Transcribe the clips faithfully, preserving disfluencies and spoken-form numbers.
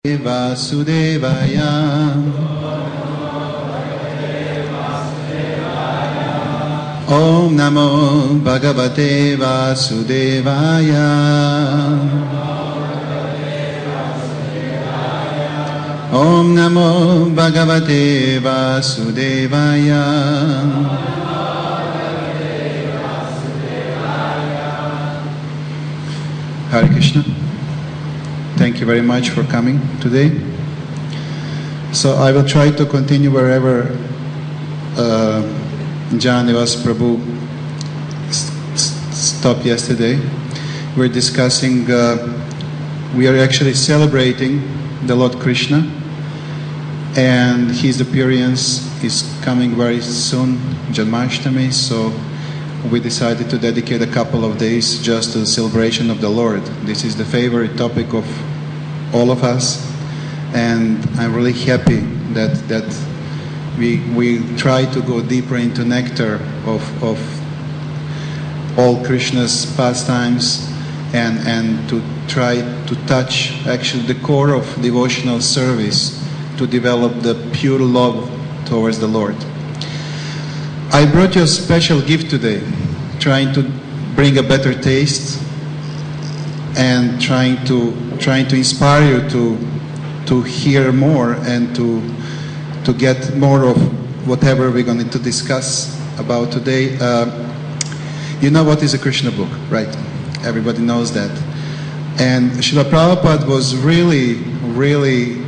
Vasudevaya. Om Namo Bhagavate Vasudevaya. Om Namo Bhagavate Vasudevaya. Hare Krishna. Thank you very much for coming today. So I will try to continue wherever uh, Janivas Prabhu st- st- stopped yesterday. We're discussing, uh, we are actually celebrating the Lord Krishna, and his appearance is coming very soon, Janmashtami, so we decided to dedicate a couple of days just to the celebration of the Lord. This is the favorite topic of all of us, and I'm really happy that that we we try to go deeper into nectar of of all Krishna's pastimes, and and to try to touch actually the core of devotional service, to develop the pure love towards the Lord. I brought you a special gift today, trying to bring a better taste and trying to trying to inspire you to to hear more and to to get more of whatever we're going to discuss about today. Uh, you know what is a Krishna book, right? Everybody knows that. And Srila Prabhupada was really, really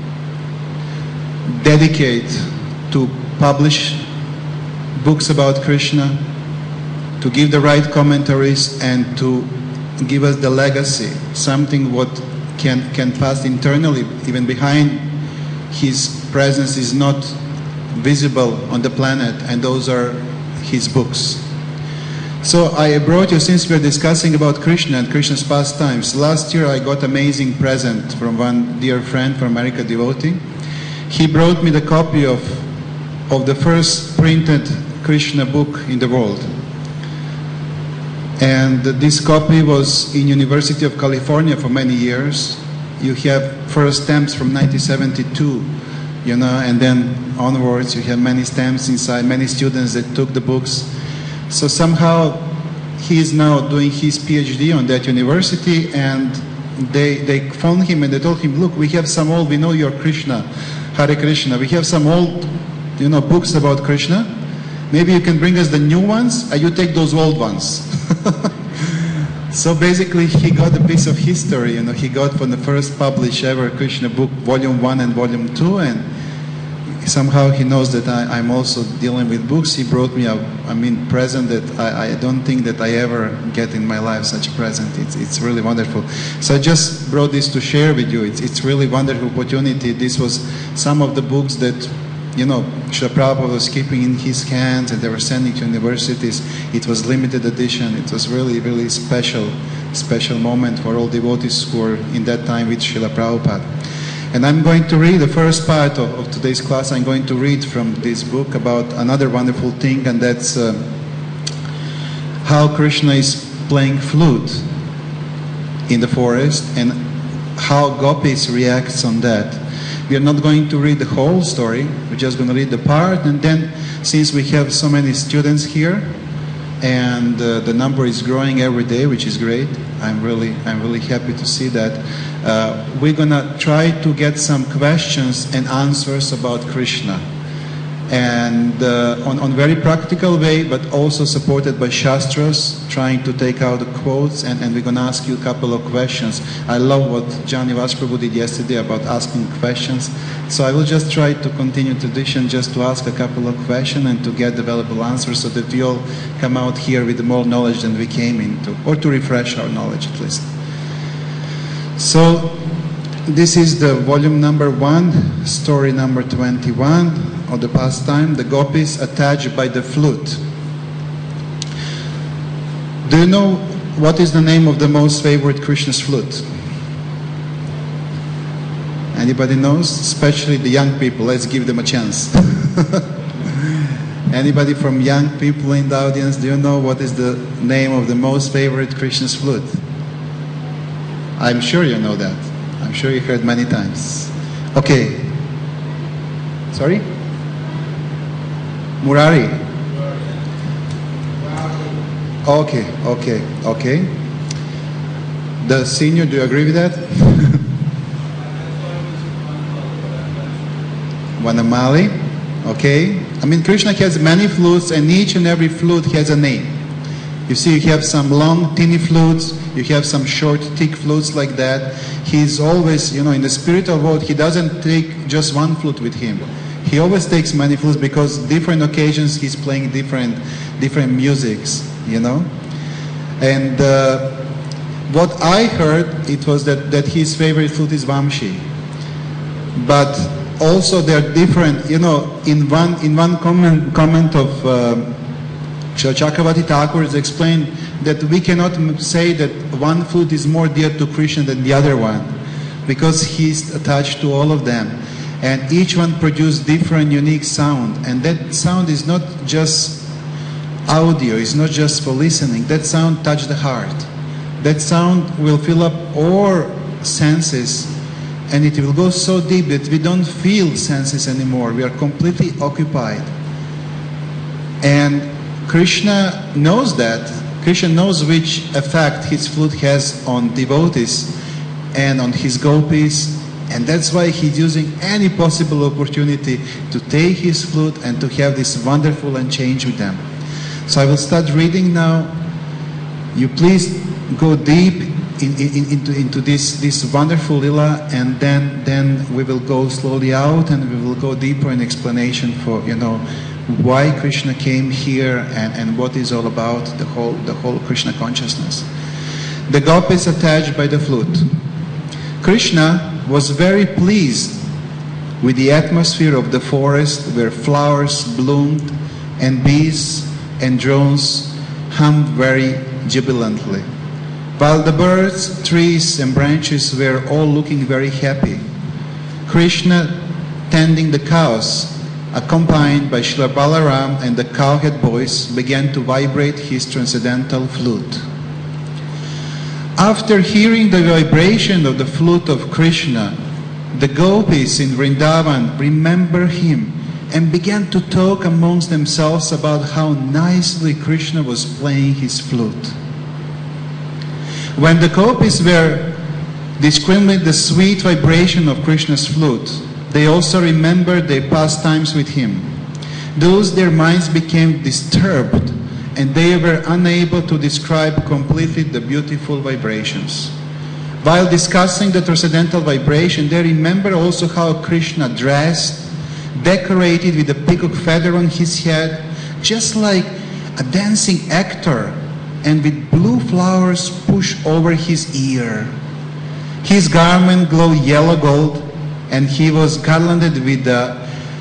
dedicated to publish books about Krishna, to give the right commentaries, and to give us the legacy, something what can can pass internally, even behind his presence is not visible on the planet, and those are his books. So I brought you, since we're discussing about Krishna and Krishna's pastimes, last year I got amazing present from one dear friend from America, devotee. He brought me the copy of of the first printed Krishna book in the world. And this copy was in University of California for many years. You have first stamps from nineteen seventy-two, you know, and then onwards you have many stamps inside, many students that took the books. So somehow he is now doing his PhD on that university, and they they phoned him and they told him, look, we have some old, we know you're Krishna, Hare Krishna, we have some old, you know, books about Krishna. Maybe you can bring us the new ones, and you take those old ones. So basically he got a piece of history, you know, he got from the first published ever Krishna book, volume one and volume two, and somehow he knows that I, I'm also dealing with books. He brought me a, I mean, present that I, I don't think that I ever get in my life such a present. It's, it's really wonderful. So I just brought this to share with you. It's, it's really wonderful opportunity. This was some of the books that, you know, Srila Prabhupada was keeping in his hands, and they were sending to universities. It was limited edition. It was really, really special, special moment for all devotees who were in that time with Srila Prabhupada. And I'm going to read the first part of, of today's class. I'm going to read from this book about another wonderful thing, and that's uh, how Krishna is playing flute in the forest, and how gopis reacts on that. We are not going to read the whole story. We're just going to read the part, and then, since we have so many students here, and uh, the number is growing every day, which is great. I'm really, I'm really happy to see that. Uh, we're gonna try to get some questions and answers about Krishna, and uh, on on very practical way, but also supported by shastras, trying to take out the quotes, and, and we're gonna ask you a couple of questions. I love what Janivas Prabhu did yesterday about asking questions. So I will just try to continue tradition, just to ask a couple of questions and to get available answers, so that we all come out here with more knowledge than we came into, or to refresh our knowledge at least. So this is the volume number one, story number twenty-one of the pastime, the gopis attached by the flute. Do you know what is the name of the most favorite Krishna's flute? Anybody knows? Especially the young people. Let's give them a chance. Anybody from young people in the audience, do you know what is the name of the most favorite Krishna's flute? I'm sure you know that. I'm sure you heard many times. Okay. Sorry? Murari. Okay, okay, okay. The senior, do you agree with that? Vanamali. Okay. I mean, Krishna has many flutes, and each and every flute has a name. You see, you have some long, tiny flutes. You have some short, thick flutes like that. He's always, you know, in the spiritual world, he doesn't take just one flute with him. He always takes many flutes because different occasions he's playing different, different musics, you know. And uh, what I heard, it was that, that his favorite flute is Vamshi. But also they're different, you know, in one, in one comment, comment of uh, Srila Chakravarti Thakur is explained that we cannot say that one flute is more dear to Krishna than the other one, because he's attached to all of them. And each one produces different, unique sound. And that sound is not just audio, it's not just for listening. That sound touches the heart. That sound will fill up all senses, and it will go so deep that we don't feel senses anymore. We are completely occupied. And Krishna knows that. Krishna knows which effect his flute has on devotees and on his gopis, and that's why he's using any possible opportunity to take his flute and to have this wonderful exchange with them. So I will start reading now. You please go deep in, in, into, into this, this wonderful lila, and then, then we will go slowly out and we will go deeper in explanation for, you know, why Krishna came here and, and what is all about the whole, the whole Krishna consciousness. The gopis attached by the flute. Krishna was very pleased with the atmosphere of the forest where flowers bloomed and bees and drones hummed very jubilantly, while the birds, trees and branches were all looking very happy. Krishna tending the cows, accompanied by Srila Balaram and the cowhead boys, began to vibrate his transcendental flute. After hearing the vibration of the flute of Krishna, the gopis in Vrindavan remembered him and began to talk amongst themselves about how nicely Krishna was playing his flute. When the gopis were describing the sweet vibration of Krishna's flute, they also remembered their past times with him. Thus their minds became disturbed, and they were unable to describe completely the beautiful vibrations. While discussing the transcendental vibration, they remember also how Krishna dressed, decorated with a peacock feather on his head, just like a dancing actor, and with blue flowers pushed over his ear. His garment glowed yellow gold, and he was garlanded with a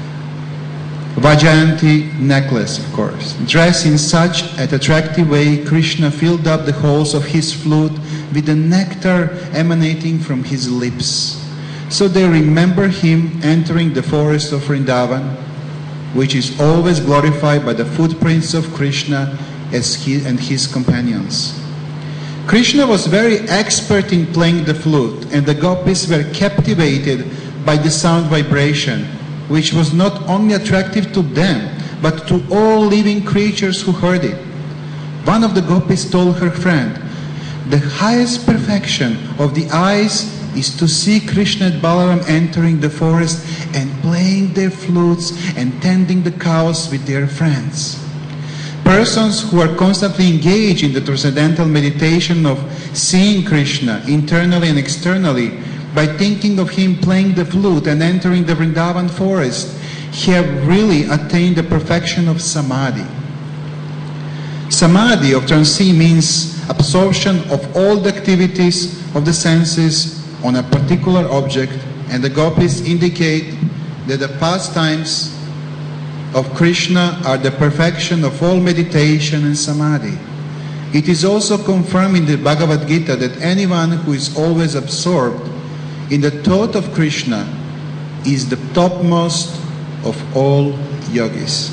Vajayanti necklace, of course. Dressed in such an attractive way, Krishna filled up the holes of his flute with the nectar emanating from his lips. So they remember him entering the forest of Vrindavan, which is always glorified by the footprints of Krishna as he and his companions. Krishna was very expert in playing the flute, and the gopis were captivated by the sound vibration, which was not only attractive to them, but to all living creatures who heard it. One of the gopis told her friend, "The highest perfection of the eyes is to see Krishna and Balaram entering the forest and playing their flutes and tending the cows with their friends." Persons who are constantly engaged in the transcendental meditation of seeing Krishna internally and externally by thinking of him playing the flute and entering the Vrindavan forest have really attained the perfection of samadhi. Samadhi of transi means absorption of all the activities of the senses on a particular object, and the gopis indicate that the pastimes of Krishna are the perfection of all meditation and samadhi. It is also confirmed in the Bhagavad Gita that anyone who is always absorbed in the thought of Krishna is the topmost of all yogis.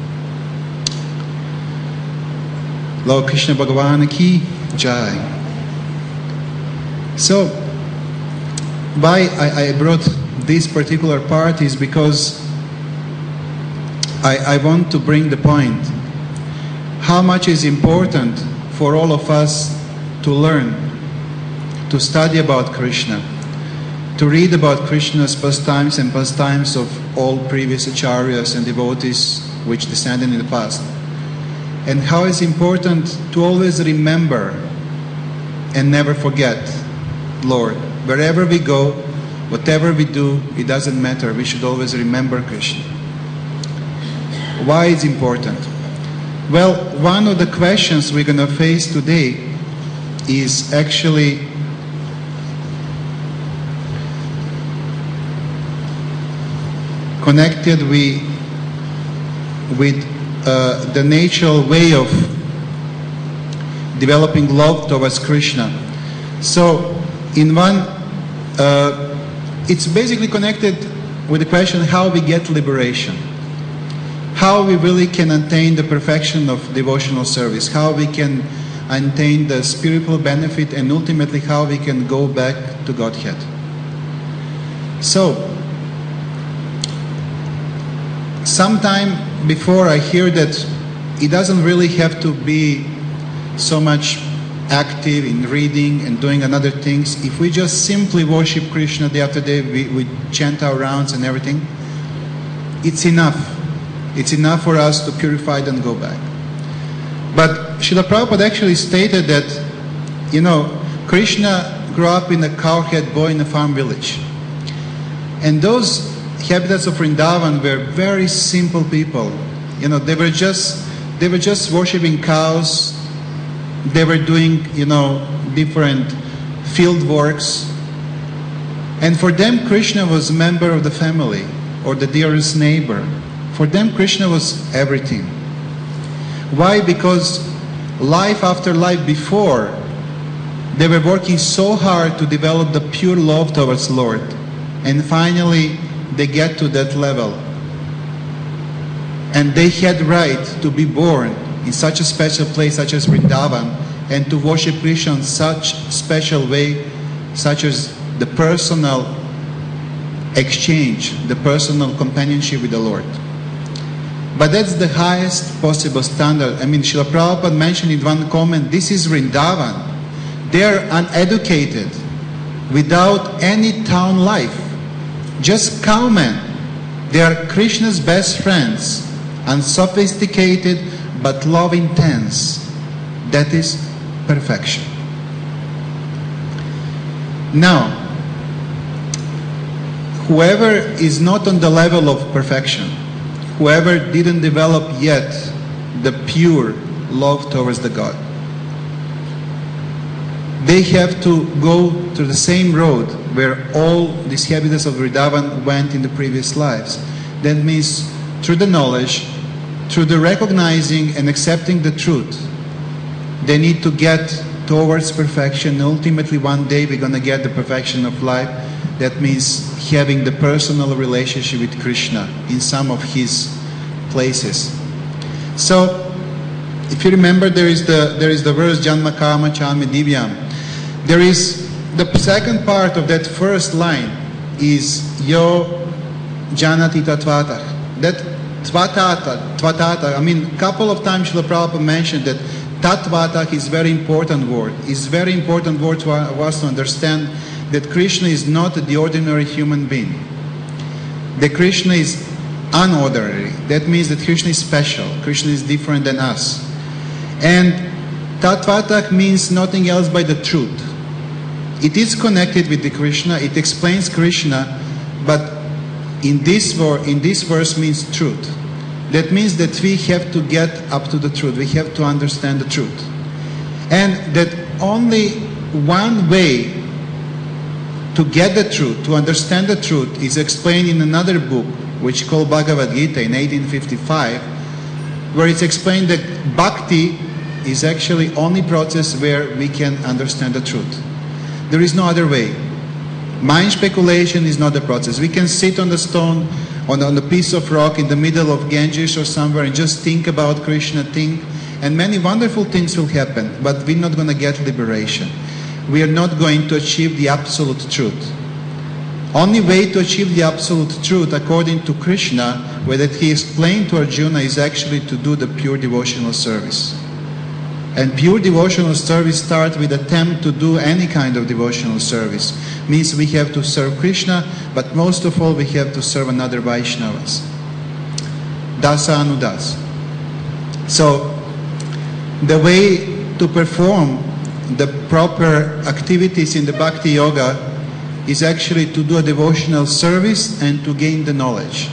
Lord Krishna Bhagavan ki jai. So, why I, I brought this particular part is because I, I want to bring the point how much is important for all of us to learn, to study about Krishna, to read about Krishna's pastimes and pastimes of all previous acharyas and devotees which descended in the past, and how it's important to always remember and never forget Lord. Wherever we go, whatever we do, it doesn't matter. We should always remember Krishna. Why it's important? Well, one of the questions we're going to face today is actually connected with, with uh, the natural way of developing love towards Krishna. So, in one, uh, it's basically connected with the question how we get liberation, how we really can attain the perfection of devotional service, how we can attain the spiritual benefit, and ultimately how we can go back to Godhead. So, sometime before I hear that it doesn't really have to be so much active in reading and doing other things. If we just simply worship Krishna day after day, we, we chant our rounds and everything, it's enough. It's enough for us to purify it and go back. But Srila Prabhupada actually stated that, you know, Krishna grew up in a cowhead boy in a farm village. And those inhabitants of Vrindavan were very simple people. You know, they were just they were just worshipping cows. They were doing, you know, different field works. And for them, Krishna was a member of the family or the dearest neighbor. For them, Krishna was everything. Why? Because life after life before, they were working so hard to develop the pure love towards Lord. And finally, they get to that level. And they had right to be born in such a special place such as Vrindavan and to worship Krishna in such special way, such as the personal exchange, the personal companionship with the Lord. But that's the highest possible standard. I mean, Srila Prabhupada mentioned in one comment, this is Vrindavan. They're uneducated, without any town life, just cowmen. They are Krishna's best friends, unsophisticated but love intense. That is perfection. Now, whoever is not on the level of perfection, whoever didn't develop yet the pure love towards the God, they have to go to the same road where all these inhabitants of Vrindavan went in the previous lives. That means through the knowledge, through the recognizing and accepting the truth, they need to get towards perfection. Ultimately, one day we're going to get the perfection of life. That means having the personal relationship with Krishna in some of his places. So, if you remember, there is the there is the verse Janma Karma Chami Divyam. There is the second part of that first line is Yo Janati Tatvata. That Tvatata, Tvatata. I mean, a couple of times Srila Prabhupada mentioned that Tatvata is very important word. It's very important word for us to understand that Krishna is not the ordinary human being. That Krishna is unordinary. That means that Krishna is special. Krishna is different than us. And Tatvata means nothing else but the truth. It is connected with the Krishna. It explains Krishna, but in this, in this verse means truth. That means that we have to get up to the truth. We have to understand the truth. And that only one way to get the truth, to understand the truth, is explained in another book, which is called Bhagavad Gita in eighteen fifty-five, where it's explained that bhakti is actually only process where we can understand the truth. There is no other way. Mind speculation is not the process. We can sit on the stone, on, on a piece of rock in the middle of Ganges or somewhere and just think about Krishna, think, and many wonderful things will happen, but we're not going to get liberation. We are not going to achieve the absolute truth. Only way to achieve the absolute truth, according to Krishna, where that he explained to Arjuna, is actually to do the pure devotional service. And pure devotional service starts with attempt to do any kind of devotional service. Means we have to serve Krishna, but most of all we have to serve another Vaishnavas. Dasa Anudas. So, the way to perform the proper activities in the Bhakti Yoga is actually to do a devotional service and to gain the knowledge.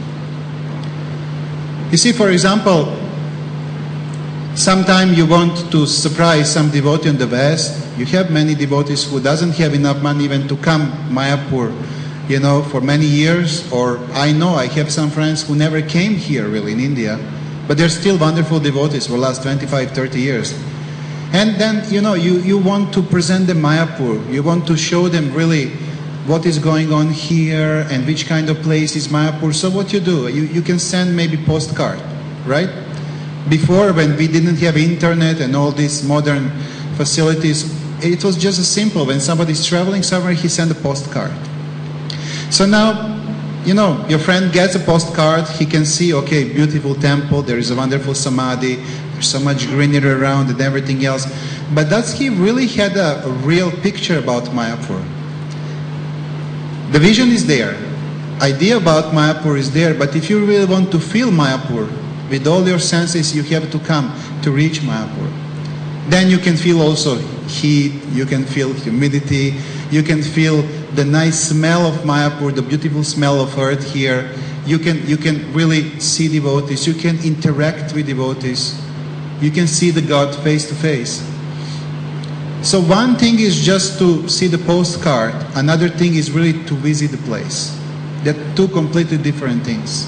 You see, for example, sometimes you want to surprise some devotee in the West. You have many devotees who doesn't have enough money even to come Mayapur, you know, for many years. Or I know I have some friends who never came here really in India, but they're still wonderful devotees for the last twenty-five, thirty years. And then, you know, you, you want to present them Mayapur. You want to show them really what is going on here and which kind of place is Mayapur. So what you do, you, you can send maybe postcard, right? Before, when we didn't have internet and all these modern facilities, it was just as simple. When somebody's traveling somewhere, he sent a postcard. So now, you know, your friend gets a postcard, he can see, okay, beautiful temple, there is a wonderful samadhi, there's so much greenery around and everything else. But does he really had a, a real picture about Mayapur? The vision is there. Idea about Mayapur is there, but if you really want to feel Mayapur, with all your senses you have to come to reach Mayapur. Then you can feel also heat, you can feel humidity, you can feel the nice smell of Mayapur, the beautiful smell of earth here. You can, you can really see devotees, you can interact with devotees, you can see the God face to face. So one thing is just to see the postcard, another thing is really to visit the place. They're two completely different things.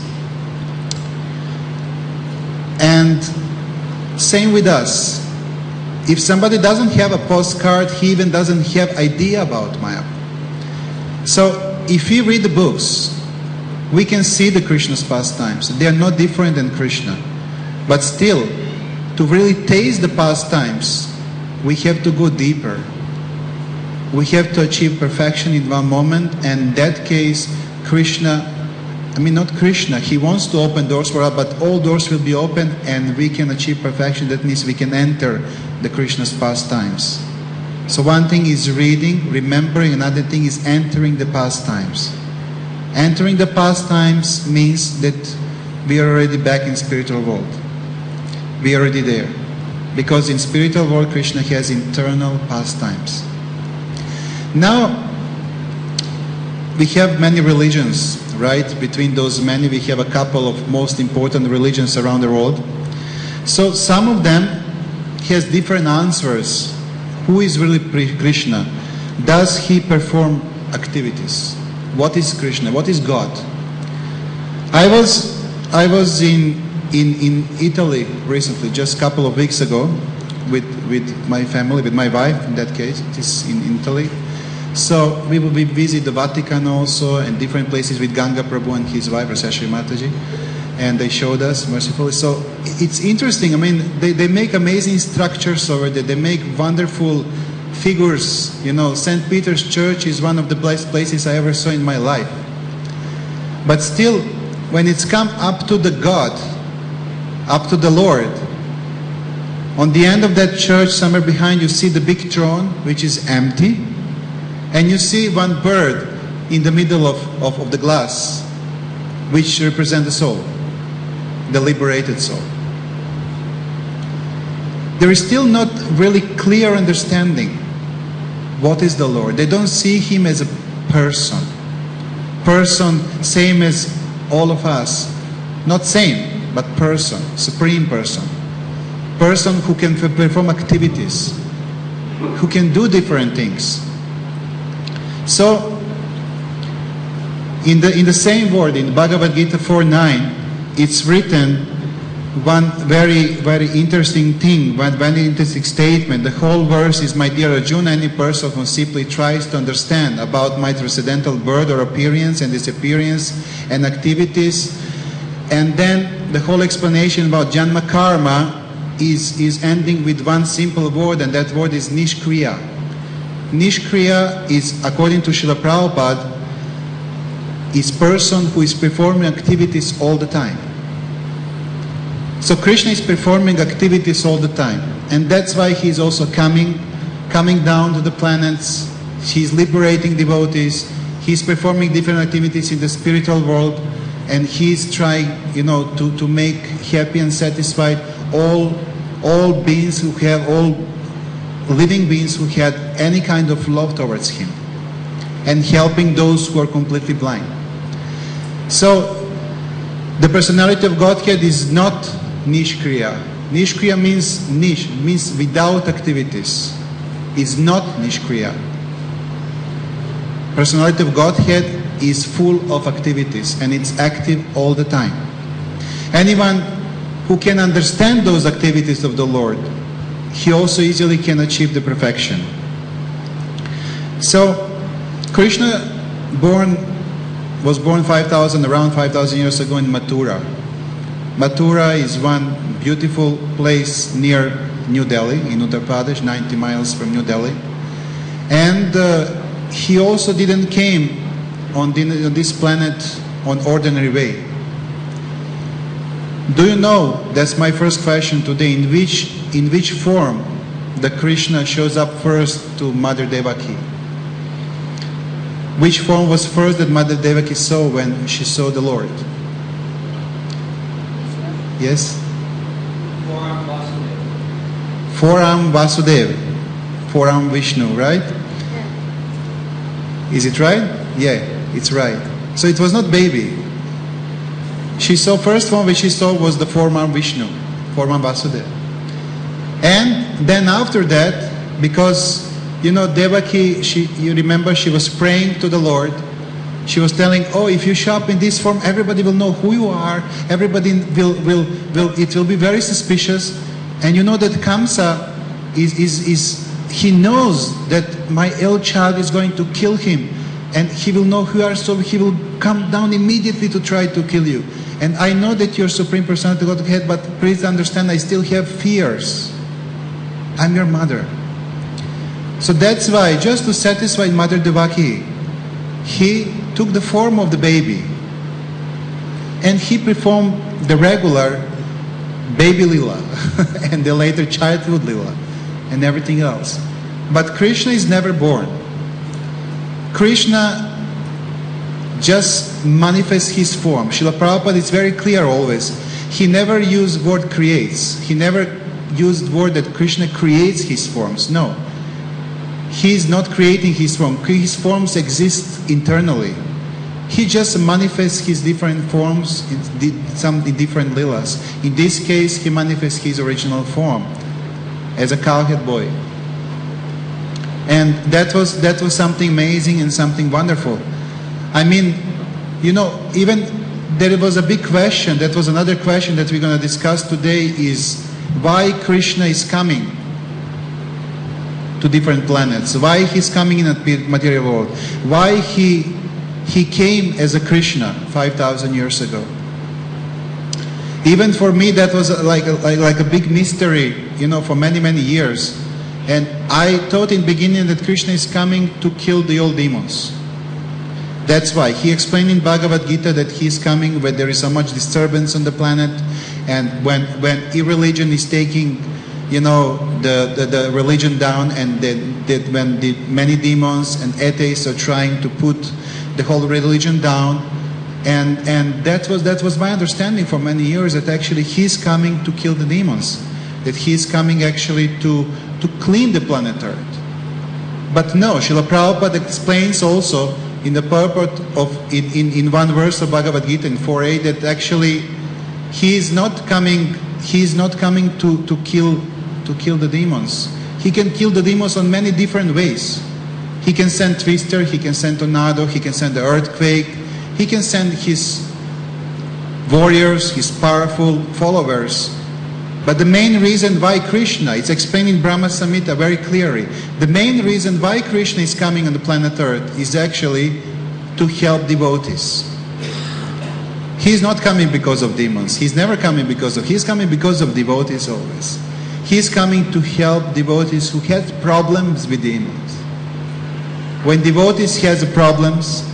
And same with us. If somebody doesn't have a postcard, he even doesn't have idea about Mayapur. So if we read the books, we can see the Krishna's pastimes. They are not different than Krishna. But still, to really taste the pastimes, we have to go deeper. We have to achieve perfection in one moment, and in that case, Krishna, I mean not Krishna, he wants to open doors for us, but all doors will be open and we can achieve perfection. That means we can enter the Krishna's pastimes. So one thing is reading, remembering, another thing is entering the pastimes. Entering the pastimes means that we are already back in spiritual world. We are already there. Because in spiritual world, Krishna has internal pastimes. Now, we have many religions, right? Between those many, we have a couple of most important religions around the world. So some of them has different answers. Who is really Krishna? Does he perform activities? What is Krishna? What is God? I was, I was in In, in Italy recently, just a couple of weeks ago, with, with my family, with my wife in that case, it is in Italy. So we will be visit the Vatican also and different places with Ganga Prabhu and his wife, Raseshri Mataji. And they showed us mercifully. So it's interesting. I mean, they, they make amazing structures over there. They make wonderful figures. You know, Saint Peter's Church is one of the best places I ever saw in my life. But still, when it's come up to the God, up to the Lord, on the end of that church, somewhere behind, you see the big throne, which is empty, and you see one bird in the middle of, of, of the glass, which represents the soul, the liberated soul. There is still not really clear understanding what is the Lord. They don't see Him as a person. Person, same as all of us. Not same, but person, supreme person. Person who can perform activities, who can do different things. So, in the, in the same word, in Bhagavad Gita four nine, it's written one very, very interesting thing, one very interesting statement. The whole verse is, my dear Arjuna, any person who simply tries to understand about my transcendental birth or appearance and disappearance and activities, and then the whole explanation about Janma Karma is, is ending with one simple word, and that word is Nishkriya. Nishkriya is, according to Srila Prabhupada, is person who is performing activities all the time. So Krishna is performing activities all the time. And that's why he is also coming, coming down to the planets. He's liberating devotees. He's performing different activities in the spiritual world. And he's trying, you know, to, to make happy and satisfied all, all beings who have, all living beings who had any kind of love towards him. And helping those who are completely blind. So, the personality of Godhead is not Nishkriya. Nishkriya means nish, means without activities. It's not Nishkriya. Personality of Godhead is full of activities and it's active all the time. Anyone who can understand those activities of the Lord, he also easily can achieve the perfection. So, Krishna born, was born five thousand, around five thousand years ago in Mathura. Mathura is one beautiful place near New Delhi, in Uttar Pradesh, ninety miles from New Delhi. And uh, he also didn't came on, the, on this planet on ordinary way. Do you know, that's my first question today, in which, in which form the Krishna shows up first to Mother Devaki? Which form was first that Mother Devaki saw when she saw the Lord? Yes? Four-arm Vasudeva. Four-arm Vasudeva. Four-arm Vishnu, right? Yeah. Is it right? Yeah, it's right. So it was not baby. She saw, first one which she saw was the four-arm Vishnu, four-arm Vasudeva. And then after that, because, you know, Devaki, she, you remember she was praying to the Lord. She was telling, oh, if you show up in this form, everybody will know who you are. Everybody will, will, will it will be very suspicious. And you know that Kamsa is, is, is, he knows that my ill child is going to kill him. And he will know who you are, so he will come down immediately to try to kill you. And I know that you're Supreme Personality of Godhead, but please understand, I still have fears. I'm your mother. So that's why, just to satisfy Mother Devaki, he took the form of the baby and he performed the regular baby lila and the later childhood lila and everything else. But Krishna is never born. Krishna just manifests his form. Srila Prabhupada is very clear always. He never used word creates. He never used word that Krishna creates his forms. No. He is not creating his form. His forms exist internally. He just manifests his different forms in some different lilas. In this case, he manifests his original form as a cowhead boy. And that was that was something amazing and something wonderful. I mean, you know, even there was a big question. That was another question that we're going to discuss today is why Krishna is coming to different planets, why he's coming in a material world, why he he came as a Krishna five thousand years ago. Even for me, that was like a, like, like a big mystery, you know, for many, many years. And I thought in the beginning that Krishna is coming to kill the old demons. That's why. He explained in Bhagavad Gita that he is coming when there is so much disturbance on the planet, and when, when irreligion is taking, you know, the, the, the religion down, and that, that when the many demons and atheists are trying to put the whole religion down. And, and that was, that was my understanding for many years, that actually he's coming to kill the demons. That he's coming actually to, to clean the planet Earth. But no, Srila Prabhupada explains also in the purport of, in, in, in one verse of Bhagavad Gita, in four A, that actually he is not coming, he is not coming to, to kill to kill the demons. He can kill the demons on many different ways. He can send Twister, he can send Tornado, he can send the earthquake, he can send his warriors, his powerful followers. But the main reason why Krishna, it's explained in Brahma Samhita very clearly, the main reason why Krishna is coming on the planet Earth is actually to help devotees. He's not coming because of demons. He's never coming because of, he's coming because of devotees always. He's coming to help devotees who have problems with demons. When devotees has problems,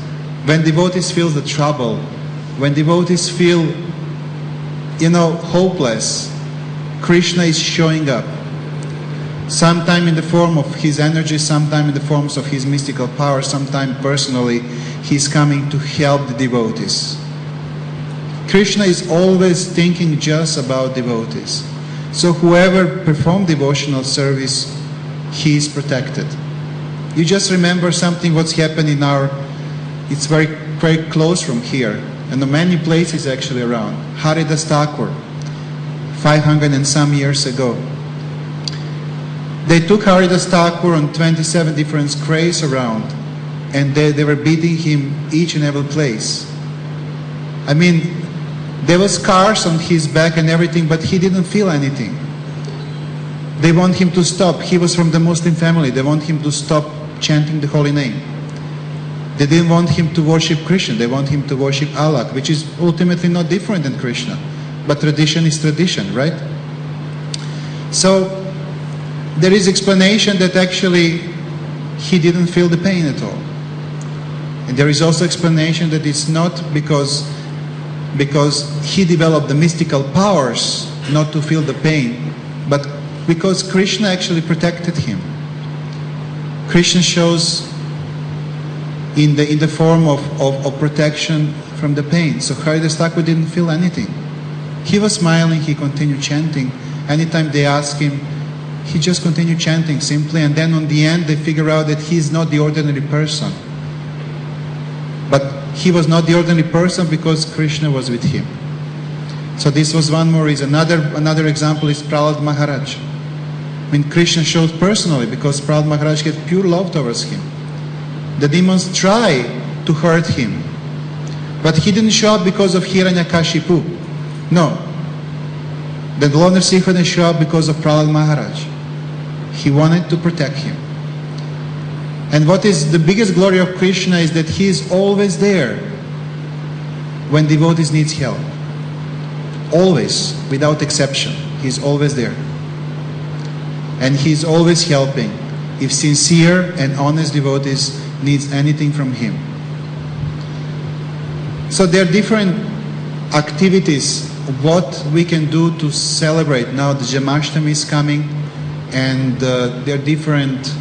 when devotees feel the trouble, when devotees feel, you know, hopeless, Krishna is showing up. Sometime in the form of his energy, sometime in the forms of his mystical power, sometime personally, he's coming to help the devotees. Krishna is always thinking just about devotees. So whoever performs devotional service, he is protected. You just remember something what's happened in our, it's very, very close from here, and in many places actually around. Haridas Thakur, five hundred and some years ago. They took Haridas Thakur on twenty-seven different crays around, and they, they were beating him each and every place. I mean, there were scars on his back and everything, but he didn't feel anything. They want him to stop. He was from the Muslim family. They want him to stop chanting the holy name. They didn't want him to worship Krishna. They want him to worship Allah, which is ultimately not different than Krishna. But tradition is tradition, right? So there is explanation that actually he didn't feel the pain at all. And there is also explanation that it's not because because he developed the mystical powers not to feel the pain, but because Krishna actually protected him. Krishna shows in the in the form of, of, of protection from the pain. So Haridas Thakur didn't feel anything. He was smiling, he continued chanting. Anytime they asked him, he just continued chanting simply, and then on the end they figure out that he's not the ordinary person. But he was not the ordinary person because Krishna was with him. So this was one more reason. Another, another example is Prahlad Maharaj. I mean, Krishna showed personally because Prahlad Maharaj had pure love towards him. The demons tried to hurt him, but he didn't show up because of Hiranyakashipu. No. The Lord Nrsimha didn't show up because of Prahlad Maharaj. He wanted to protect him. And what is the biggest glory of Krishna is that he is always there when devotees need help. Always, without exception. He is always there. And he is always helping if sincere and honest devotees needs anything from him. So there are different activities what we can do to celebrate. Now the Janmashtami is coming, and uh, there are different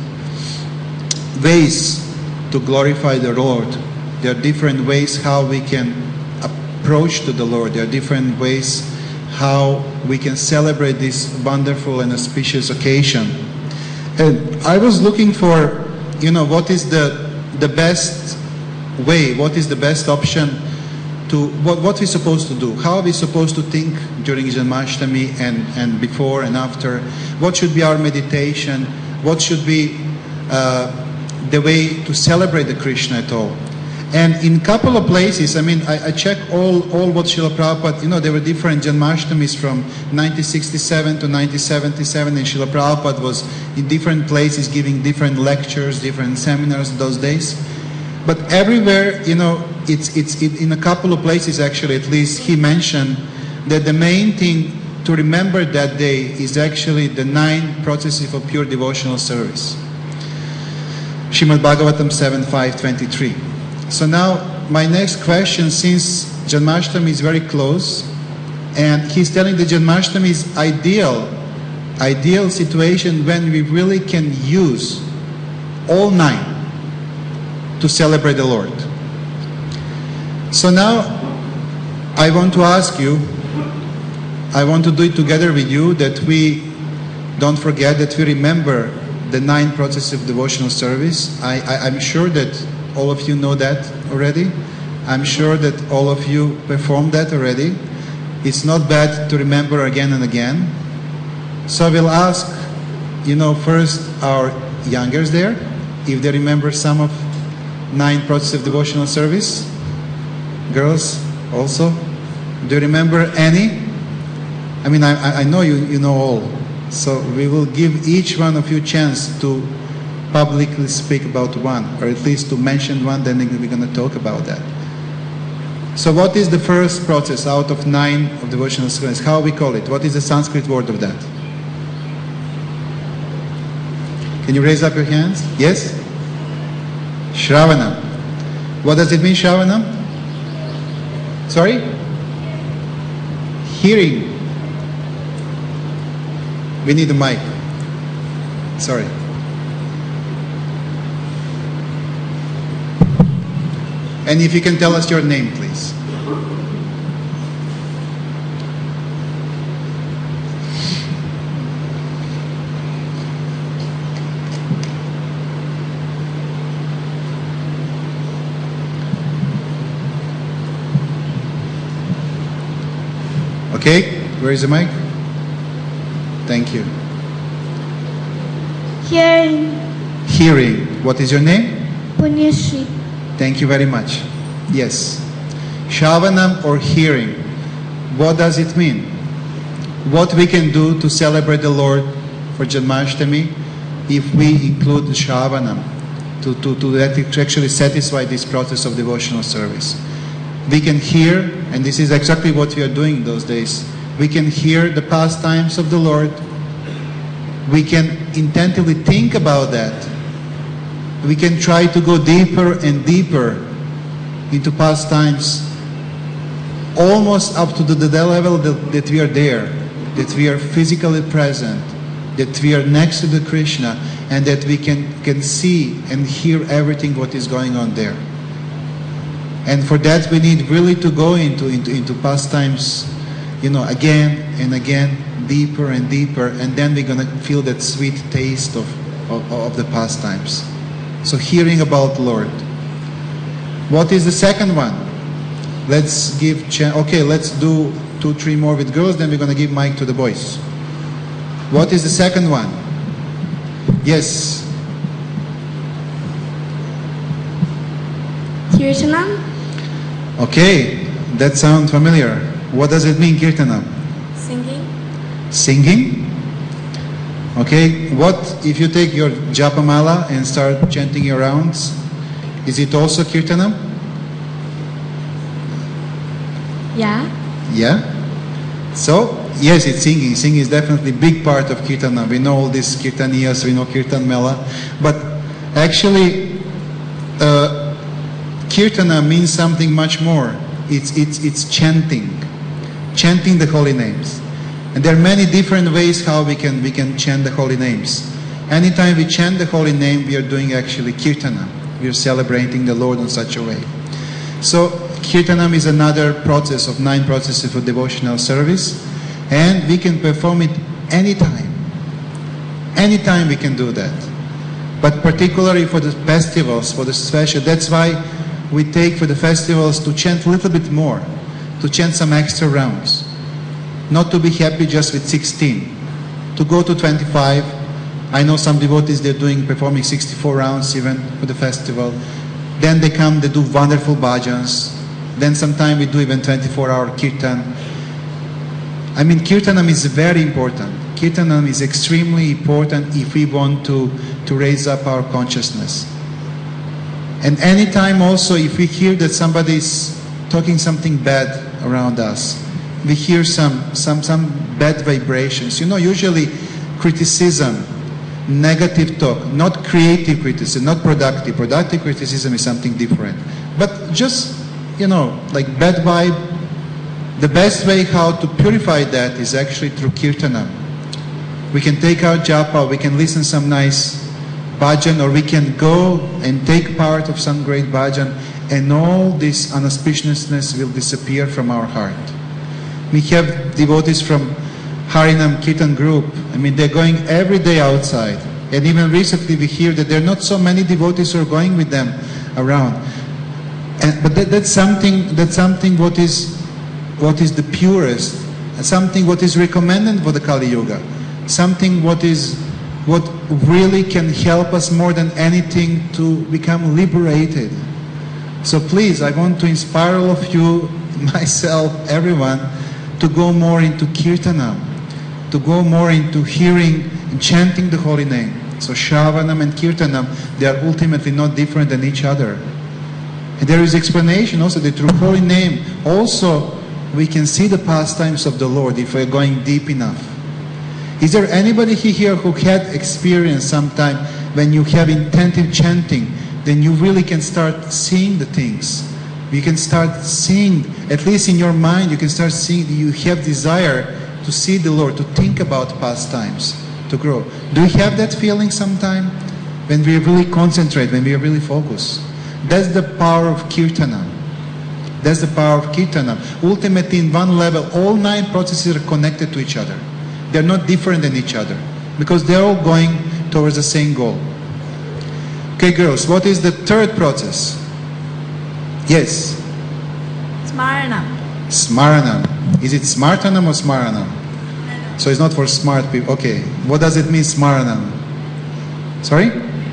ways to glorify the Lord. There are different ways how we can approach to the Lord. There are different ways how we can celebrate this wonderful and auspicious occasion. And I was looking for, you know, what is the the best way, what is the best option to, what, what we're supposed to do. How are we supposed to think during Janmashtami and, and before and after? What should be our meditation? What should be uh, the way to celebrate the Krishna at all? And in a couple of places, I mean, I, I checked all, all what Srila Prabhupada, you know, there were different Janmashtamis from nineteen sixty-seven to nineteen seventy-seven, and Srila Prabhupada was in different places giving different lectures, different seminars those days. But everywhere, you know, it's, it's it, in a couple of places actually, at least, he mentioned that the main thing to remember that day is actually the nine processes of pure devotional service. Srimad Bhagavatam seven five twenty-three. So now, my next question, since Janmashtami is very close, and he's telling that Janmashtami is ideal, ideal situation when we really can use all nine to celebrate the Lord. So now, I want to ask you, I want to do it together with you, that we don't forget, that we remember the nine processes of devotional service. I, I, I'm sure that all of you know that already. I'm sure that all of you performed that already. It's not bad to remember again and again. So I will ask, you know, first our youngers there, if they remember some of nine processes of devotional service. Girls also. Do you remember any? I mean, I, I know you, you know all. So we will give each one of you a chance to publicly speak about one, or at least to mention one, then we're going to talk about that. So what is the first process out of nine of devotional service? How we call it? What is the Sanskrit word of that? Can you raise up your hands? Yes? Shravana. What does it mean, Shravanam? Sorry? Hearing. We need a mic. Sorry. And if you can tell us your name, please. Okay, where is the mic? Thank you. Hearing. Hearing. What is your name? Punyashri. Thank you very much. Yes. Shravanam or hearing. What does it mean? What we can do to celebrate the Lord for Janmashtami if we include Shravanam to, to, to actually satisfy this process of devotional service. We can hear, and this is exactly what we are doing those days, we can hear the pastimes of the Lord. We can intently think about that. We can try to go deeper and deeper into pastimes, almost up to the, the level that, that we are there, that we are physically present, that we are next to the Krishna, and that we can, can see and hear everything what is going on there. And for that we need really to go into, into, into pastimes, you know, again and again, deeper and deeper, and then we're going to feel that sweet taste of, of, of the pastimes. So hearing about the Lord. What is the second one? Let's give, ch- okay, let's do two, three more with girls, then we're going to give mic to the boys. What is the second one? Yes. Kirtanam. Okay, that sounds familiar. What does it mean, Kirtanam? Singing. Singing? Okay, what if you take your Japamala and start chanting your rounds? Is it also Kirtanam? Yeah. Yeah? So, yes, it's singing. Singing is definitely a big part of Kirtana. We know all these Kirtaniyas, we know Kirtan Mela. But actually, uh, Kirtana means something much more. It's, it's, it's chanting. Chanting the holy names. And there are many different ways how we can, we can chant the holy names. Anytime we chant the holy name, we are doing actually Kirtana. We are celebrating the Lord in such a way. So, Kirtanam is another process of nine processes for devotional service. And we can perform it anytime. Anytime we can do that. But particularly for the festivals, for the special, that's why we take for the festivals to chant a little bit more. To chant some extra rounds. Not to be happy just with sixteen. To go to twenty-five. I know some devotees, they're doing, performing sixty-four rounds even for the festival. Then they come, they do wonderful bhajans. Then sometime we do even twenty-four hour kirtan. I mean, kirtanam is very important. Kirtanam is extremely important if we want to, to raise up our consciousness. And anytime also, if we hear that somebody is talking something bad around us, we hear some, some, some bad vibrations. You know, usually criticism, negative talk, not creative criticism, not productive. Productive criticism is something different. But just, you know, like bad vibe, the best way how to purify that is actually through kirtanam. We can take our japa, we can listen some nice bhajan, or we can go and take part of some great bhajan, and all this unauspiciousness will disappear from our heart. We have devotees from Harinam Kirtan group. I mean, they're going every day outside. And even recently we hear that there are not so many devotees who are going with them around. And, but that, that's something, that's something what is, what is the purest, something what is recommended for the Kali Yuga, something what is, what really can help us more than anything to become liberated. So please, I want to inspire all of you, myself, everyone, to go more into kirtanam, to go more into hearing and chanting the holy name. So Shravanam and Kirtanam, they are ultimately not different than each other. And there is explanation also that through holy name, also we can see the pastimes of the Lord if we are going deep enough. Is there anybody here who had experience sometime when you have intensive chanting then you really can start seeing the things. You can start seeing, at least in your mind, you can start seeing that you have desire to see the Lord, to think about past times, to grow. Do you have that feeling sometime? When we really concentrate, when we really focus. That's the power of Kirtanam. That's the power of Kirtanam. Ultimately, in one level, all nine processes are connected to each other. They're not different than each other because they're all going towards the same goal. Okay, girls, what is the third process? Yes. Smarana. Smaranam. Is it Smartanam or Smaranam? So it's not for smart people. Okay. What does it mean, Smaranam? Sorry?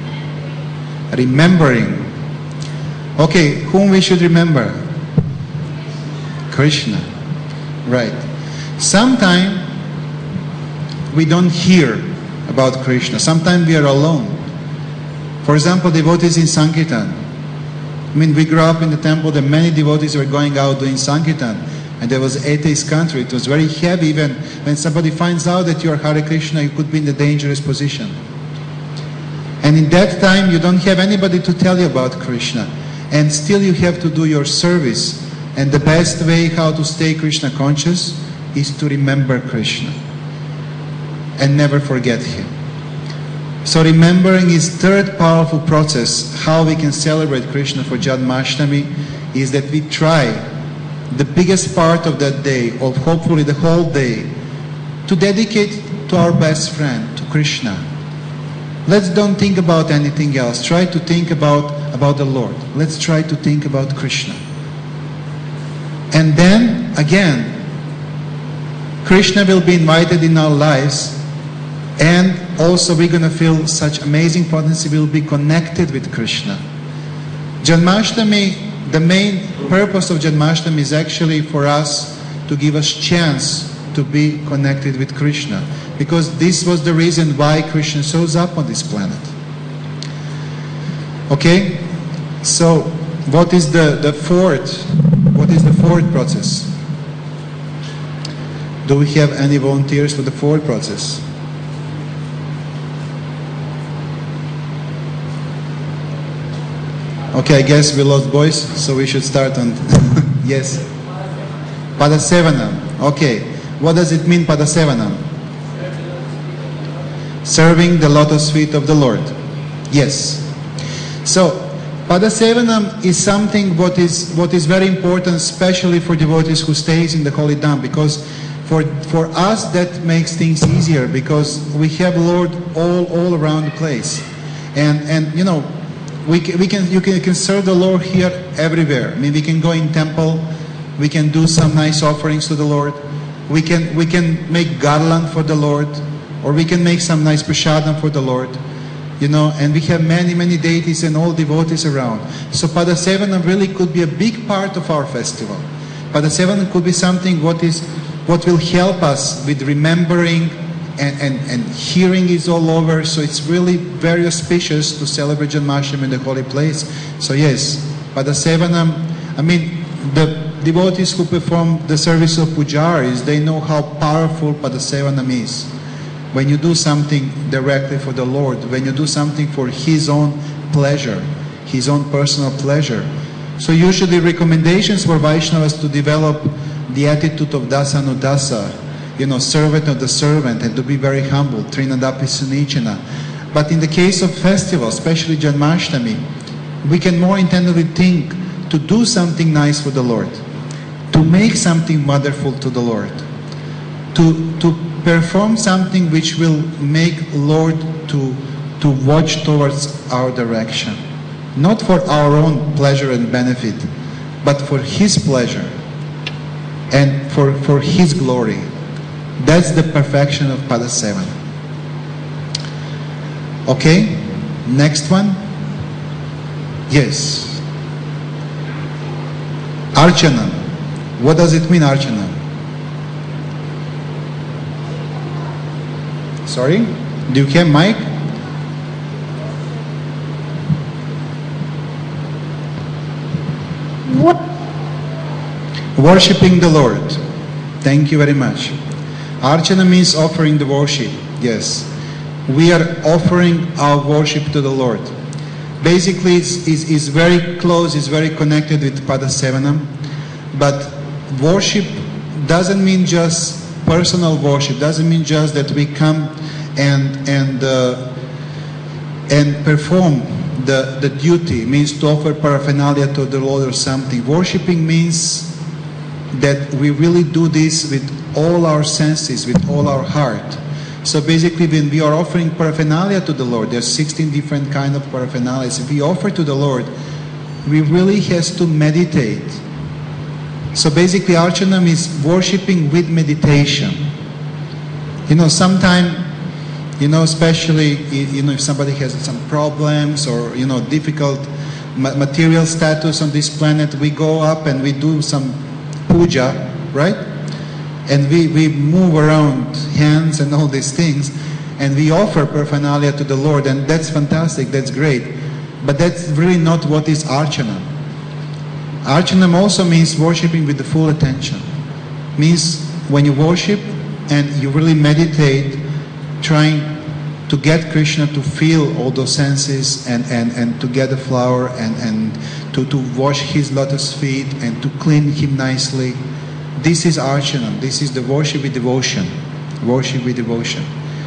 Remembering. Okay, whom we should remember? Krishna. Right. Sometimes we don't hear about Krishna. Sometimes we are alone. For example, devotees in Sankirtan. I mean, we grew up in the temple, that many devotees were going out doing Sankirtan. And there was atheist country. It was very heavy. Even when somebody finds out that you are Hare Krishna, you could be in a dangerous position. And in that time, you don't have anybody to tell you about Krishna. And still you have to do your service. And the best way how to stay Krishna conscious is to remember Krishna. And never forget Him. So remembering is third powerful process, how we can celebrate Krishna for Janmashtami, is that we try the biggest part of that day, or hopefully the whole day, to dedicate to our best friend, to Krishna. Let's don't think about anything else. Try to think about, about the Lord. Let's try to think about Krishna. And then, again, Krishna will be invited in our lives, and also we're going to feel such amazing potency. We'll be connected with Krishna. Janmashtami, the main purpose of Janmashtami is actually for us to give us chance to be connected with Krishna. Because this was the reason why Krishna shows up on this planet. Okay? So, what is the, the fourth? What is the fourth process? Do we have any volunteers for the fourth process? Okay, I guess we lost voice, so we should start on... Yes? Padasevanam. Okay. What does it mean, Padasevanam? Serving the lotus feet of the Lord. Yes. So, Padasevanam is something what is what is very important, especially for devotees who stays in the holy dham, because for for us that makes things easier, because we have Lord all all around the place, and and you know we can, we can you can, you can serve the Lord here everywhere. I mean, we can go in temple, we can do some nice offerings to the Lord, we can we can make garland for the Lord, or we can make some nice prasadam for the Lord. You know, and we have many, many deities and all devotees around. So Padasevanam really could be a big part of our festival. Padasevanam could be something what is, what will help us with remembering, and, and, and hearing is all over. So it's really very auspicious to celebrate Janmashtami in the holy place. So yes, Padasevanam, I mean, the devotees who perform the service of pujaris, they know how powerful Padasevanam is. When you do something directly for the Lord, when you do something for His own pleasure, His own personal pleasure. So usually recommendations for Vaishnavas to develop the attitude of dasanudasa, you know, servant of the servant, and to be very humble, trinadapi sunichana. But in the case of festivals, especially Janmashtami, we can more intently think to do something nice for the Lord, to make something wonderful to the Lord, to to perform something which will make Lord to, to watch towards our direction. Not for our own pleasure and benefit, but for His pleasure and for, for His glory. That's the perfection of Padasevanam. Okay, next one. Yes. Archanam. What does it mean, Archanam? Sorry? Do you have mic? What? Worshipping the Lord. Thank you very much. Archana means offering the worship. Yes. We are offering our worship to the Lord. basically is, is, is very close, is very connected with Padasevanam. But worship doesn't mean just personal worship, doesn't mean just that we come and and uh, and perform the, the duty, it means to offer paraphernalia to the Lord or something. Worshipping means that we really do this with all our senses, with all our heart. So basically, when we are offering paraphernalia to the Lord, there's sixteen different kind of paraphernalia. If we offer to the Lord, we really has to meditate. So basically, Archanam is worshipping with meditation. You know, sometimes, you know, especially, you know, if somebody has some problems or, you know, difficult material status on this planet, we go up and we do some puja, right? And we, we move around hands and all these things, and we offer paraphernalia to the Lord, and that's fantastic, that's great. But that's really not what is Archanam. Archanam also means worshipping with the full attention. Means when you worship and you really meditate, trying to get Krishna to feel all those senses and, and, and to get the flower and, and to, to wash his lotus feet and to clean him nicely. This is Archanam. This is the worship with devotion. Worship with devotion.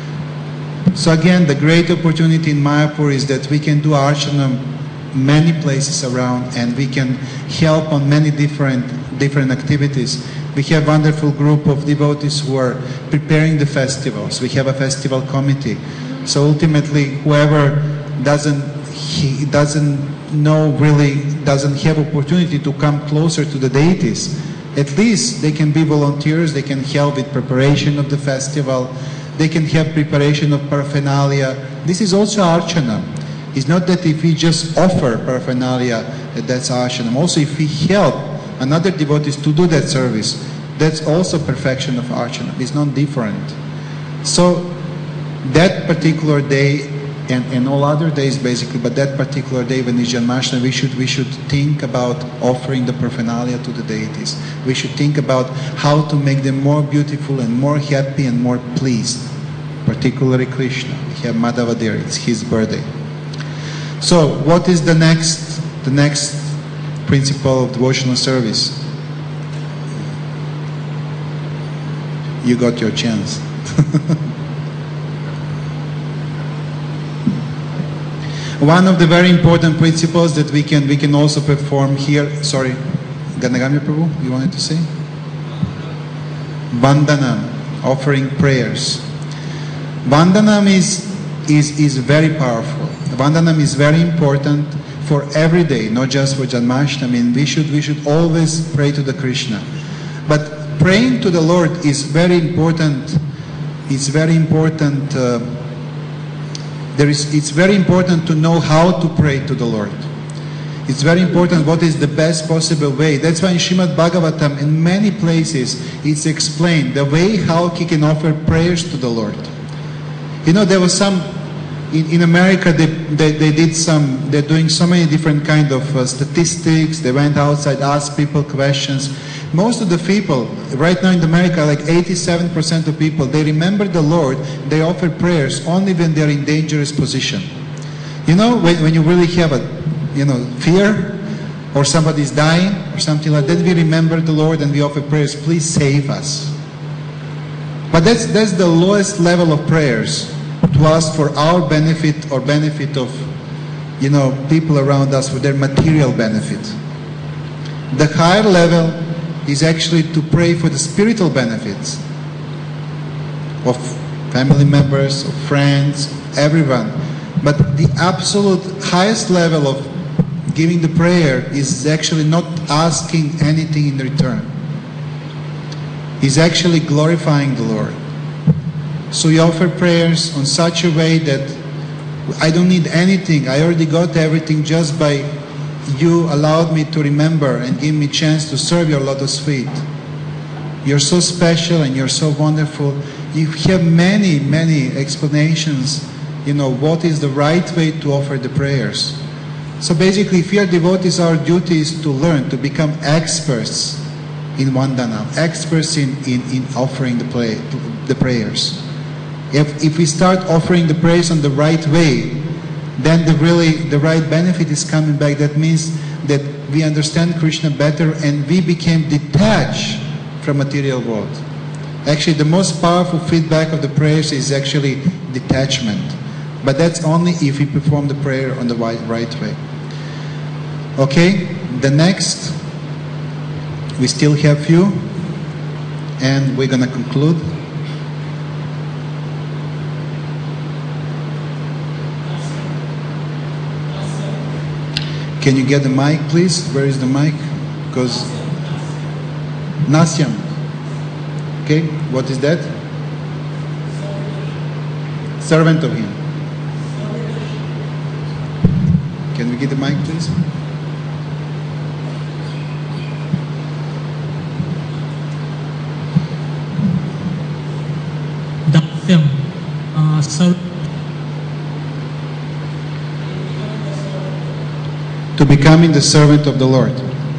So again, the great opportunity in Mayapur is that we can do Archanam many places around, and we can help on many different different activities. We have a wonderful group of devotees who are preparing the festivals. We have a festival committee. So ultimately, whoever doesn't he doesn't know really doesn't have opportunity to come closer to the deities, at least they can be volunteers. They can help with preparation of the festival. They can have preparation of paraphernalia. This is also Archanam. It's not that if we just offer paraphernalia, that that's Archanam. Also, if we help another devotees to do that service, that's also perfection of Archanam. It's not different. So, that particular day, and, and all other days basically, but that particular day when it's Janmashtami, we should, we should think about offering the paraphernalia to the deities. We should think about how to make them more beautiful and more happy and more pleased. Particularly Krishna. We have Madhava there, it's his birthday. So, what is the next, the next principle of devotional service? You got your chance. One of the very important principles that we can we can also perform here. Sorry, Ganagami Prabhu, you wanted to say? Vandanam, offering prayers. Vandanam is is is very powerful. Vandanam is very important for every day, not just for Janmashtami. I mean, we should we should always pray to the Krishna. But praying to the Lord is very important. It's very important. Uh, there is. It's very important to know how to pray to the Lord. It's very important what is the best possible way. That's why in Srimad Bhagavatam, in many places, it's explained the way how he can offer prayers to the Lord. You know, there was some. In, in America, they, they, they did some, they're doing so many different kind of uh, statistics. They went outside, asked people questions. Most of the people, right now in America, like eighty-seven percent of people, they remember the Lord, they offer prayers only when they're in dangerous position. You know, when, when you really have a, you know, fear, or somebody's dying, or something like that, we remember the Lord and we offer prayers, please save us. But that's, that's the lowest level of prayers. To ask for our benefit or benefit of, you know, people around us for their material benefit. The higher level is actually to pray for the spiritual benefits of family members, of friends, everyone. But the absolute highest level of giving the prayer is actually not asking anything in return. It's actually glorifying the Lord. So we offer prayers on such a way that I don't need anything. I already got everything just by you allowed me to remember and give me a chance to serve your lotus feet. You're so special and you're so wonderful. You have many, many explanations, you know, what is the right way to offer the prayers. So basically, if we are devotees, our duty is to learn, to become experts in Vandana, experts in, in, in offering the, play, the prayers. If, if we start offering the prayers on the right way, then the really the right benefit is coming back. That means that we understand Krishna better and we became detached from material world. Actually, the most powerful feedback of the prayers is actually detachment. But that's only if we perform the prayer on the right, right way. Okay, the next, we still have few, and we're going to conclude. Can you get the mic, please? Where is the mic? Because Nasyam. Okay, what is that? Servant of him. Can we get the mic, please? Dasyam, uh, sir. To becoming the servant of the Lord.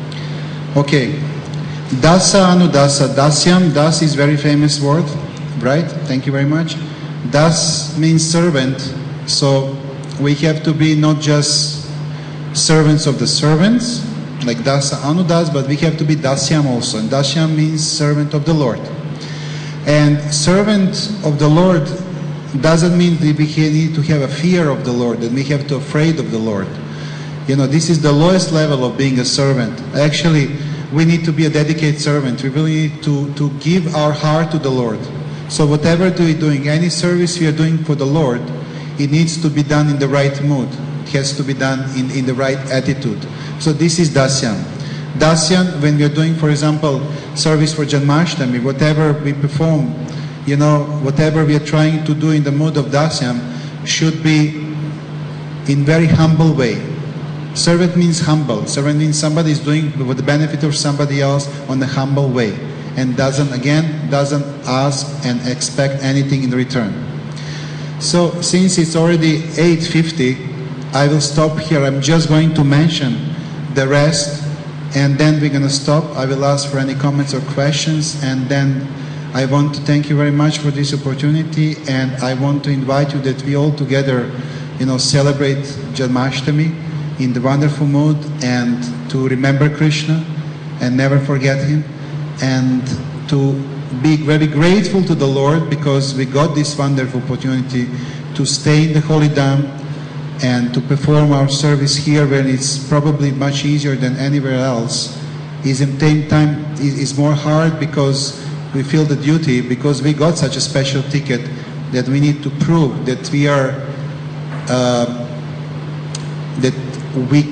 Okay. Dasa anudasa. Dasyam. Das is very famous word, right? Thank you very much. Das means servant. So we have to be not just servants of the servants, like Dasa Anudas, but we have to be Dasyam also. And Dasyam means servant of the Lord. And servant of the Lord doesn't mean that we need to have a fear of the Lord, that we have to afraid of the Lord. You know, this is the lowest level of being a servant. Actually, we need to be a dedicated servant. We really need to, to give our heart to the Lord. So whatever we're doing, any service we are doing for the Lord, it needs to be done in the right mood. It has to be done in, in the right attitude. So this is Dasyam. Dasyam, when we are doing, for example, service for Janmashtami, whatever we perform, you know, whatever we are trying to do in the mood of Dasyam should be in very humble way. Servant means humble. Servant means somebody is doing with the benefit of somebody else on a humble way. And doesn't, again, doesn't ask and expect anything in return. So, since it's already eight fifty, I will stop here. I'm just going to mention the rest, and then we're going to stop. I will ask for any comments or questions, and then I want to thank you very much for this opportunity, and I want to invite you that we all together, you know, celebrate Janmashtami in the wonderful mood, and to remember Krishna and never forget him, and to be very grateful to the Lord because we got this wonderful opportunity to stay in the Holy Dham and to perform our service here when it's probably much easier than anywhere else. Is in the same time is more hard because we feel the duty, because we got such a special ticket that we need to prove that we are uh, that we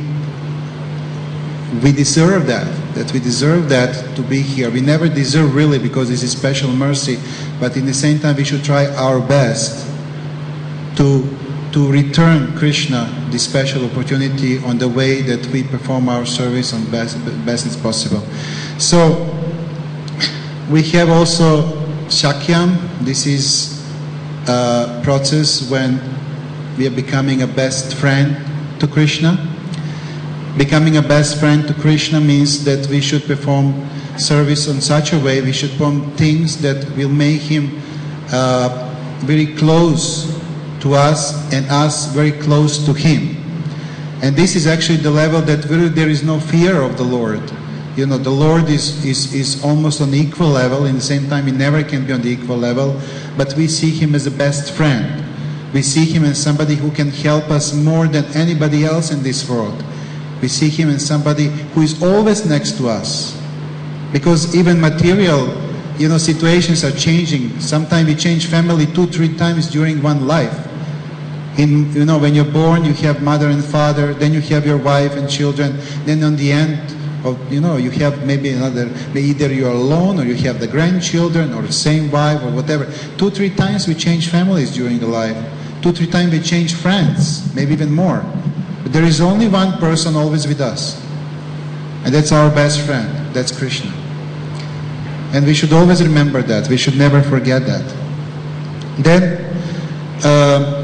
we deserve that, that we deserve that to be here. We never deserve really because this is special mercy, but in the same time we should try our best to to return Krishna this special opportunity on the way that we perform our service on best, best as possible. So we have also Shakyam. This is a process when we are becoming a best friend to Krishna. Becoming a best friend to Krishna means that we should perform service in such a way, we should perform things that will make him uh, very close to us and us very close to him. And this is actually the level that really there is no fear of the Lord. You know, the Lord is, is, is almost on the equal level. In the same time, he never can be on the equal level. But we see him as a best friend. We see him as somebody who can help us more than anybody else in this world. We see him as somebody who is always next to us. Because even material, you know, situations are changing. Sometimes we change family two, three times during one life. In, you know, when you're born, you have mother and father, then you have your wife and children, then on the end of, you know, you have maybe another, either you're alone or you have the grandchildren or the same wife or whatever. Two, three times we change families during the life. Two, three times we change friends, maybe even more. But there is only one person always with us. And that's our best friend. That's Krishna. And we should always remember that. We should never forget that. Then, uh,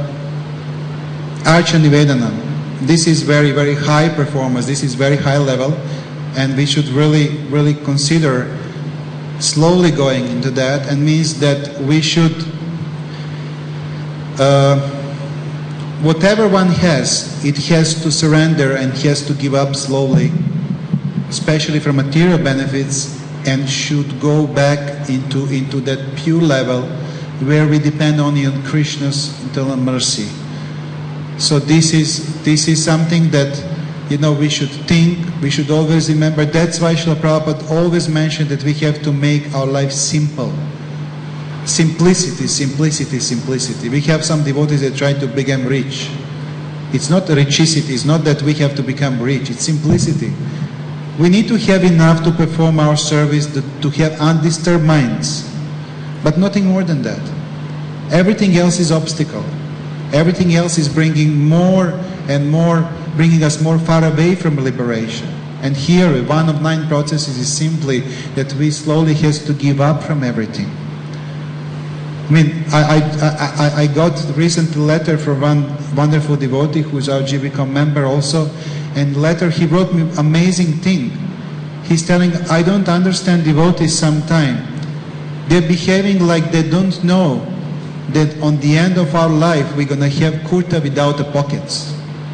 Archa Nivedana. This is very, very high performance. This is very high level. And we should really, really consider slowly going into that. And means that we should uh, whatever one has, it has to surrender and has to give up slowly, especially for material benefits, and should go back into, into that pure level where we depend only on Krishna's eternal mercy. So this is, this is something that, you know, we should think, we should always remember. That's why Srila Prabhupada always mentioned that we have to make our life simple. Simplicity, simplicity, simplicity. We have some devotees that try to become rich. It's not richicity, it's not that we have to become rich, it's simplicity. We need to have enough to perform our service, to have undisturbed minds, but nothing more than that. Everything else is obstacle. Everything else is bringing more and more, bringing us more far away from liberation. And here, one of nine processes is simply that we slowly have to give up from everything. I mean, I, I, I, I got recently a letter from one wonderful devotee who is our G B C O M member also, and letter he wrote me amazing thing. He's telling, I don't understand devotees sometimes. They're behaving like they don't know that on the end of our life we're going to have kurta without the pockets.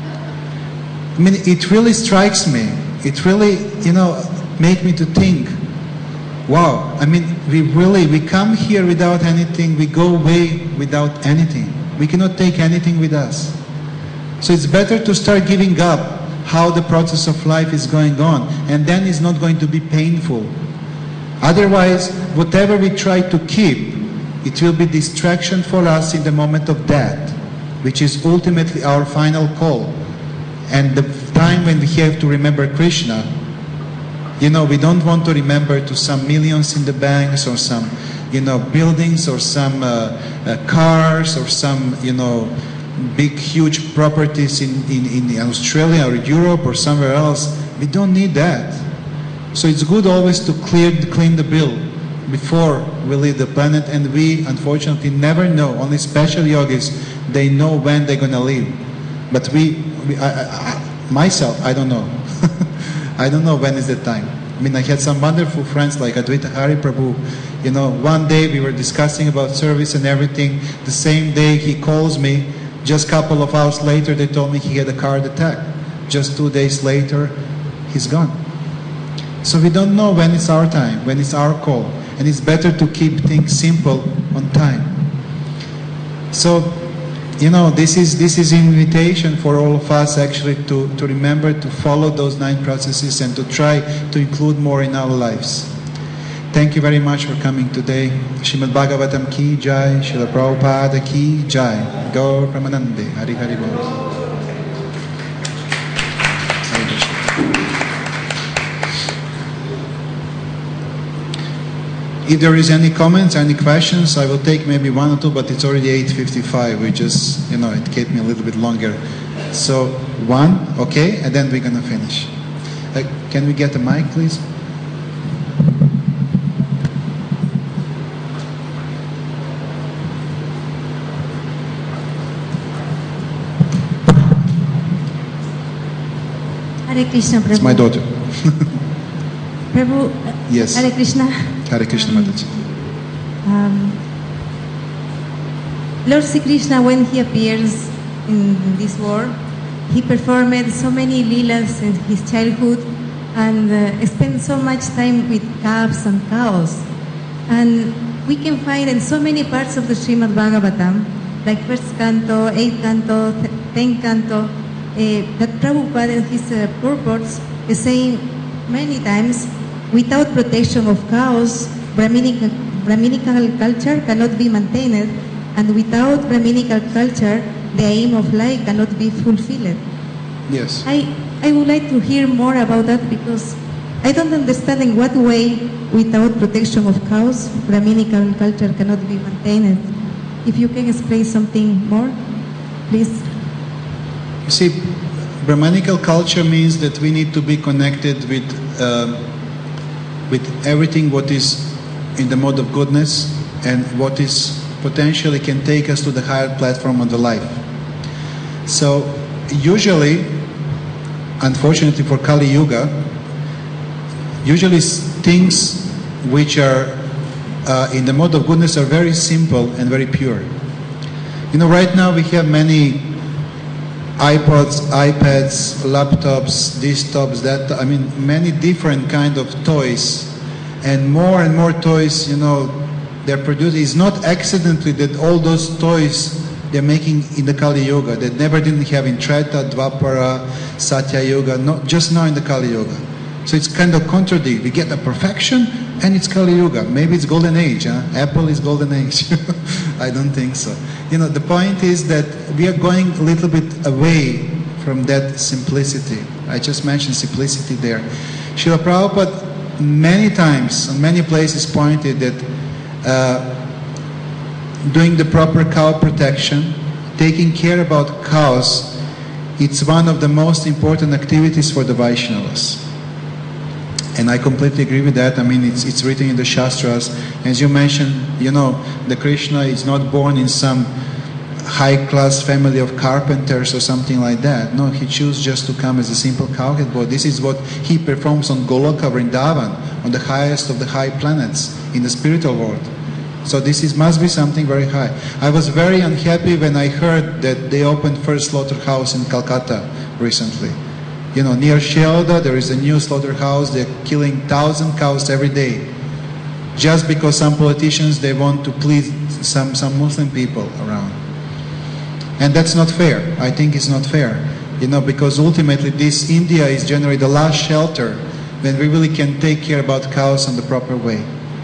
I mean, it really strikes me. It really, you know, make me to think, wow, I mean, we really, we come here without anything, we go away without anything. We cannot take anything with us. So it's better to start giving up how the process of life is going on, and then it's not going to be painful. Otherwise, whatever we try to keep, it will be distraction for us in the moment of death, which is ultimately our final call. And the time when we have to remember Krishna, you know, we don't want to remember to some millions in the banks or some, you know, buildings or some uh, uh, cars or some, you know, big, huge properties in, in, in Australia or Europe or somewhere else. We don't need that. So it's good always to clear, clean the bill before we leave the planet, and we unfortunately never know. Only special yogis, they know when they're going to leave. But we, we I, I, myself, I don't know. I don't know when is the time. I mean, I had some wonderful friends like Advaita Hari Prabhu. You know, one day we were discussing about service and everything. The same day he calls me. Just a couple of hours later, they told me he had a car attack. Just two days later, he's gone. So we don't know when it's our time, when it's our call. And it's better to keep things simple on time. So, you know, this is this is an invitation for all of us actually to, to remember to follow those nine processes and to try to include more in our lives. Thank you very much for coming today. Srimad Bhagavatam ki jai, Srila Prabhupada ki jai. Gaur Pramanande, Hari Hari Bol. If there is any comments, any questions, I will take maybe one or two, but it's already eight fifty-five. We just, you know, it kept me a little bit longer. So one, okay, and then we're going to finish. Uh, can we get the mic, please? Hare Krishna, Prabhu. It's my daughter. Prabhu, Yes. Hare Krishna. Hare Krishna, Mataji. Um, Lord Sri Krishna, when he appears in this world, he performed so many leelas in his childhood and uh, spent so much time with calves and cows. And we can find in so many parts of the Srimad Bhagavatam, like first canto, eighth canto, tenth canto, uh, that Prabhupada in his uh, purports is saying many times, without protection of cows, Brahminical, Brahminical culture cannot be maintained, and without Brahminical culture, the aim of life cannot be fulfilled. Yes. I, I would like to hear more about that because I don't understand in what way, without protection of cows, Brahminical culture cannot be maintained. If you can explain something more, please. You see, Brahmanical culture means that we need to be connected with uh, with everything what is in the mode of goodness and what is potentially can take us to the higher platform of the life. So usually, unfortunately for Kali Yuga, usually things which are uh, in the mode of goodness are very simple and very pure. You know, right now we have many iPods, iPads, laptops, desktops, that, I mean, many different kind of toys, and more and more toys, you know, they're produced. It's not accidentally that all those toys they're making in the Kali Yuga, that never didn't have in Treta, Dvapara, Satya Yuga, not just now in the Kali Yuga. So it's kind of contradictory. We get the perfection, and it's Kali Yuga. Maybe it's golden age. Huh? Apple is golden age. I don't think so. You know, the point is that we are going a little bit away from that simplicity. I just mentioned simplicity there. Srila Prabhupada many times, in many places, pointed that uh, doing the proper cow protection, taking care about cows, it's one of the most important activities for the Vaishnavas. And I completely agree with that. I mean, it's, it's written in the Shastras. As you mentioned, you know, the Krishna is not born in some high-class family of carpenters or something like that. No, he chose just to come as a simple cowhead boy. This is what he performs on Goloka Vrindavan, on the highest of the high planets in the spiritual world. So this is, must be something very high. I was very unhappy when I heard that they opened first slaughterhouse in Calcutta recently. You know, near Shealda, there is a new slaughterhouse. They're killing thousand cows every day, just because some politicians, they want to please some, some Muslim people around. And that's not fair. I think it's not fair. You know, because ultimately this India is generally the last shelter when we really can take care about cows in the proper way.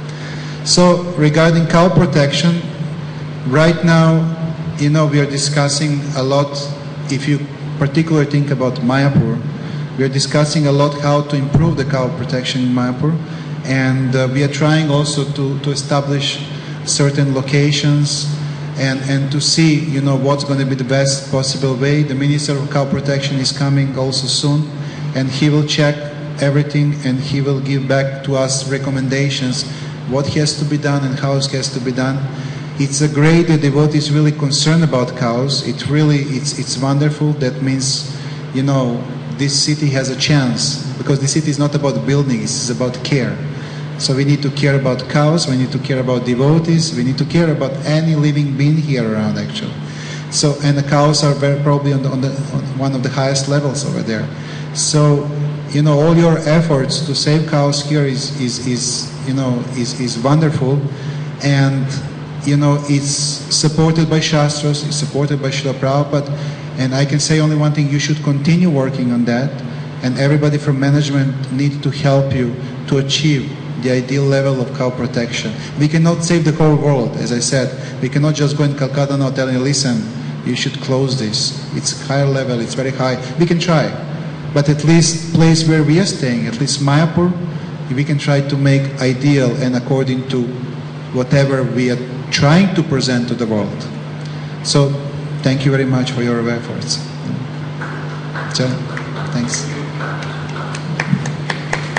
So regarding cow protection, right now, you know, we are discussing a lot, if you particularly think about Mayapur, we are discussing a lot how to improve the cow protection in Mayapur, and uh, we are trying also to, to establish certain locations and, and to see, you know, what's going to be the best possible way. The Minister of Cow Protection is coming also soon, and he will check everything and he will give back to us recommendations what has to be done and how it has to be done. It's a great that devotees really concerned about cows. It really, it's it's wonderful. That means, you know, this city has a chance, because the city is not about buildings, it's about care. So we need to care about cows, we need to care about devotees, we need to care about any living being here around actually. So, and the cows are very probably on, the, on, the, on one of the highest levels over there. So, you know, all your efforts to save cows here is, is, is you know, is, is wonderful, and, you know, it's supported by Shastras, it's supported by Srila Prabhupada, and I can say only one thing: you should continue working on that, and everybody from management needs to help you to achieve the ideal level of cow protection. We cannot save the whole world, as I said. We cannot just go in Calcutta now telling, listen, you should close this. It's higher level, it's very high. We can try, but at least place where we are staying, at least Mayapur, we can try to make ideal and according to whatever we are trying to present to the world. So, thank you very much for your efforts. So, thanks.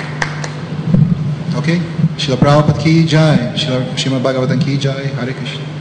Okay? Srila Prabhupada ki jai, Srila Srimad Bhagavatam ki jai, Hare Krishna.